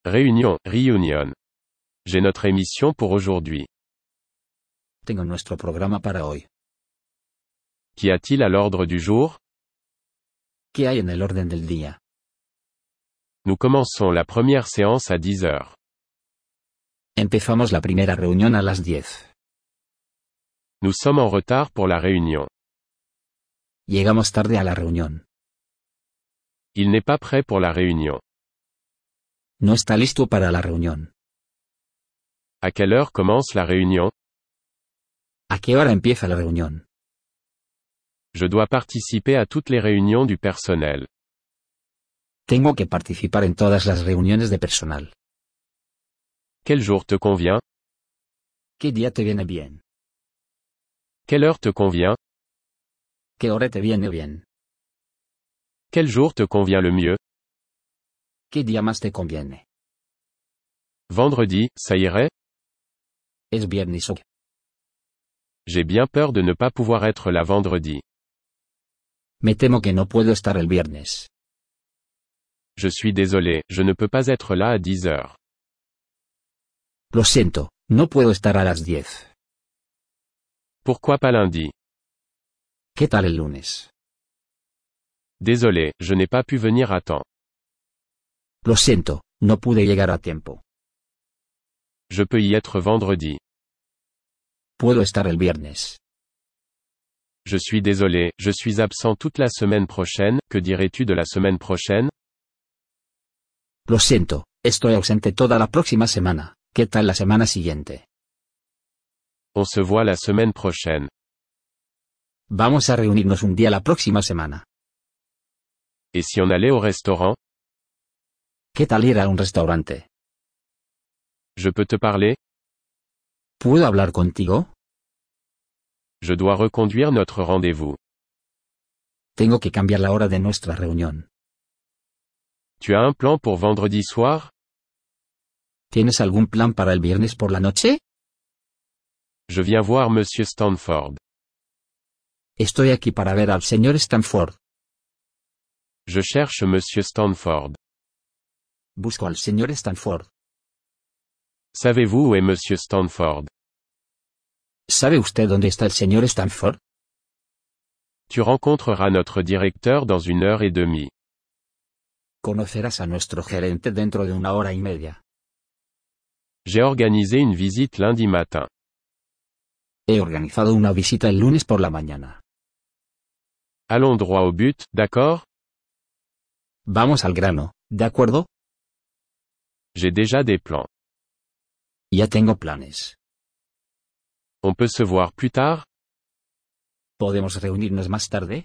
Réunion, reunion. J'ai notre émission pour aujourd'hui. Tengo nuestro programa para hoy. Qu'y a-t-il à l'ordre du jour? ¿Qué hay en el orden del día? Nous commençons la première séance à 10 heures. Empezamos la primera reunión a las 10. Nous sommes en retard pour la réunion. Llegamos tarde a la reunión. Il n'est pas prêt pour la réunion. No está listo para la reunión. À quelle heure commence la réunion? ¿A qué hora empieza la reunión? Je dois participer à toutes les réunions du personnel. Tengo que participar en todas las reuniones de personal. Quel jour te convient? ¿Qué día te viene bien? Quelle heure te convient? ¿Qué hora te viene bien? Quel jour te convient le mieux? ¿Qué día más te conviene? Vendredi, ça irait? Es viernes o... J'ai bien peur de ne pas pouvoir être là vendredi. Me temo que no puedo estar el viernes. Je suis désolé, je ne peux pas être là à 10 heures. Lo siento, no puedo estar a las 10. Pourquoi pas lundi? ¿Qué tal el lunes? Désolé, je n'ai pas pu venir à temps. Lo siento, no pude llegar a tiempo. Je peux y être vendredi. Puedo estar el viernes. Je suis désolé, je suis absent toute la semaine prochaine, que dirais-tu de la semaine prochaine? Lo siento, estoy ausente toda la próxima semana. ¿Qué tal la semana siguiente? On se voit la semaine prochaine. Vamos a reunirnos un día la próxima semana. Et si on allait au restaurant? ¿Qué tal ir a un restaurante? Je peux te parler? ¿Puedo hablar contigo? Je dois reconduire notre rendez-vous. Tengo que cambiar la hora de nuestra reunión. Tu as un plan pour vendredi soir? ¿Tienes algún plan para el viernes por la noche? Je viens voir Monsieur Stanford. Estoy aquí para ver al señor Stanford. Je cherche Monsieur Stanford. Busco al señor Stanford. Savez-vous où est Monsieur Stanford? ¿Sabe usted dónde está el señor Stanford? Tu rencontreras notre directeur dans 1h30. Conocerás a nuestro gerente dentro de 1 hora y media. J'ai organisé une visite lundi matin. He organizado una visita el lunes por la mañana. Allons droit au but, d'accord? Vamos al grano, ¿de acuerdo? J'ai déjà des plans. Ya tengo planes. On peut se voir plus tard? ¿Podemos reunirnos más tarde?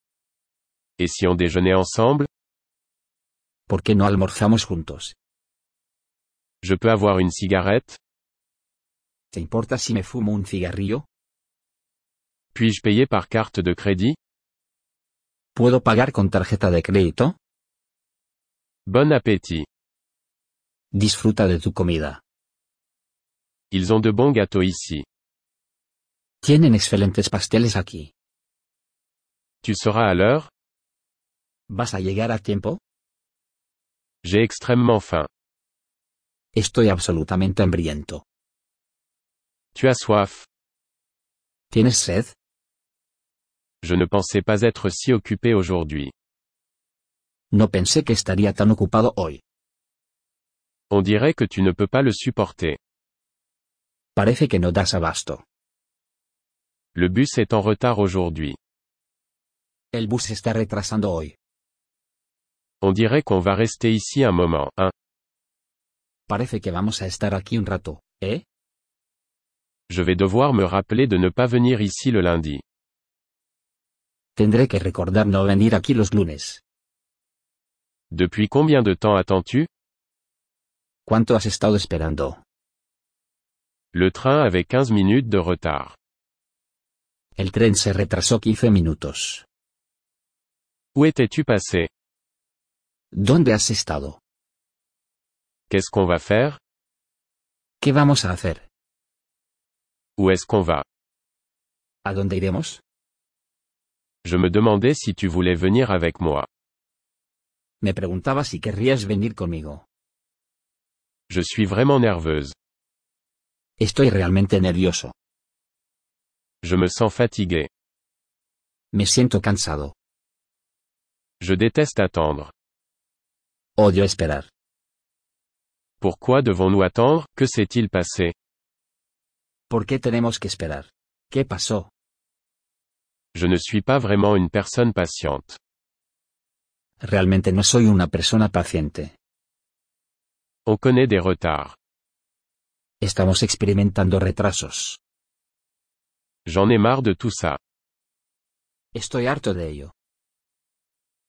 Et si on déjeunait ensemble? ¿Por qué no almorzamos juntos? Je peux avoir une cigarette? ¿Te importa si me fumo un cigarrillo? Puis-je payer par carte de crédit? ¿Puedo pagar con tarjeta de crédito? Bon appétit. Disfruta de tu comida. Ils ont de bons gâteaux ici. Tienen excelentes pasteles aquí. Tu seras à l'heure? ¿Vas a llegar a tiempo? J'ai extrêmement faim. Estoy absolutamente hambriento. Tu as soif? ¿Tienes sed? Je ne pensais pas être si occupé aujourd'hui. No pensé que estaría tan ocupado hoy. On dirait que tu ne peux pas le supporter. Parece que no das abasto. Le bus est en retard aujourd'hui. El bus se está retrasando hoy. On dirait qu'on va rester ici un moment, hein? Parece que vamos a estar aquí un rato, ¿eh? Je vais devoir me rappeler de ne pas venir ici le lundi. Tendré que recordar no venir aquí los lunes. Depuis combien de temps attends-tu? ¿Cuánto has estado esperando? Le train avait 15 minutes de retard. El tren se retrasó 15 minutos. Où étais-tu passé? ¿Dónde has estado? Qu'est-ce qu'on va faire? ¿Qué vamos a hacer? Où est-ce qu'on va? ¿A dónde iremos? Je me demandais si tu voulais venir avec moi. Me preguntaba si querrías venir conmigo. Je suis vraiment nerveuse. Estoy realmente nervioso. Je me sens fatigué. Me siento cansado. Je déteste attendre. Odio esperar. Pourquoi devons-nous attendre? Que s'est-il passé? ¿Por qué tenemos que esperar? ¿Qué pasó? Je ne suis pas vraiment une personne patiente. Realmente no soy una persona paciente. On connaît des retards. Estamos experimentando retrasos. J'en ai marre de tout ça. Estoy harto de ello.